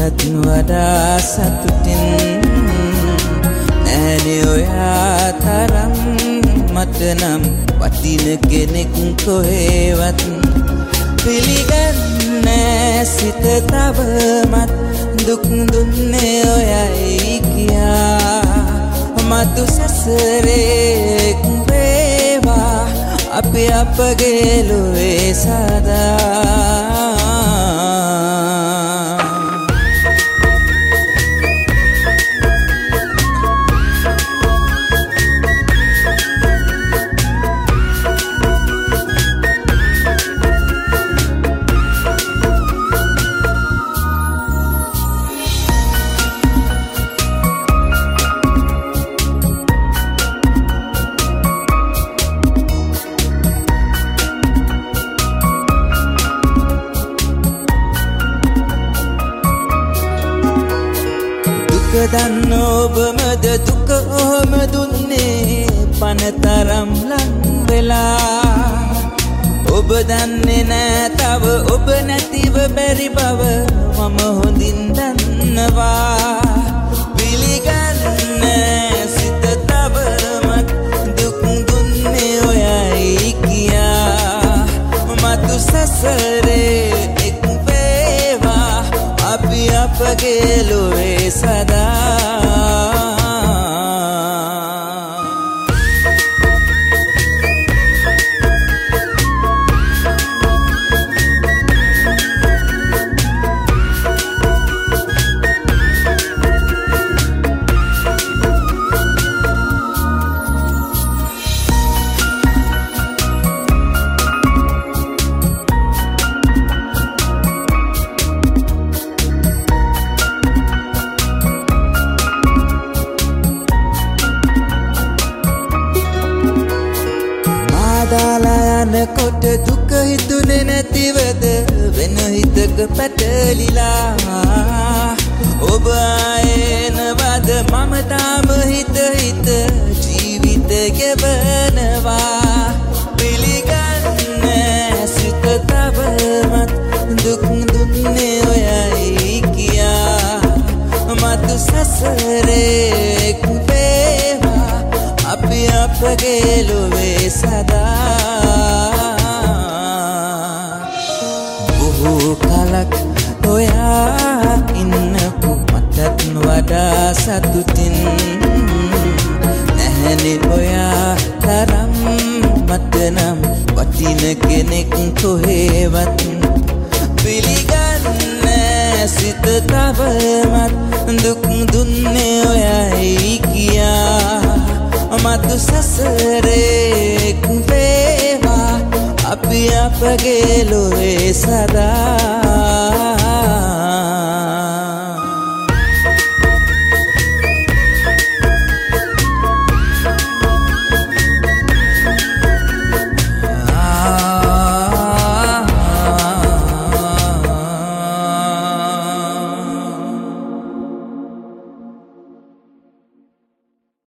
මටත් වඩා සතුටින් නැහැනේ ඔයා තරම් මට නම් වටින කෙනෙක් කොහෙවත් පිළිගන්නේ සිත තවමත් දුක් දුන්නේ ඔයයි කියා මතු සසරේ වේවා අපි අපගේ ලොවේ සදා දන්න ඔබමද දුක ඔහම දුන්නේ පනතරම් ලං වෙලා ඔබ දන්නේ නෑ තව ඔබ නැතිව බැරි බව මම හොඳින් දන්නවා පිළිගන්නේ සිත තවමත් දුක් දුන්නේ ඔයයි කියා මතු සසරේ එක් වේවා අපි අපගේ ලොවේ සදා කොට දුක හිතුනේ නැතිවද වෙන හිතක පැටලිලා ඔබ ආයෙනවද මම තාම හිත ජීවිත ගෙවනවා පිළිගන්නේ සිත තවමත් දුක් දුන්නේ ඔයයි කියා මතු සසරේ වේවා අපි අපගේ ලොවේ සදා කලක් ඔයා ඉන්නකු මටත් වඩා සතුටින් නැහැනේ ඔයා තරම් මට නම් වටින කෙනෙක් කොහෙවත් පිළිගන්නේ සිත තවමත් දුක් දුන්නේ ඔයයි කියා මතු සසරේ වේවා අපි අපගේ ලොවේ සදා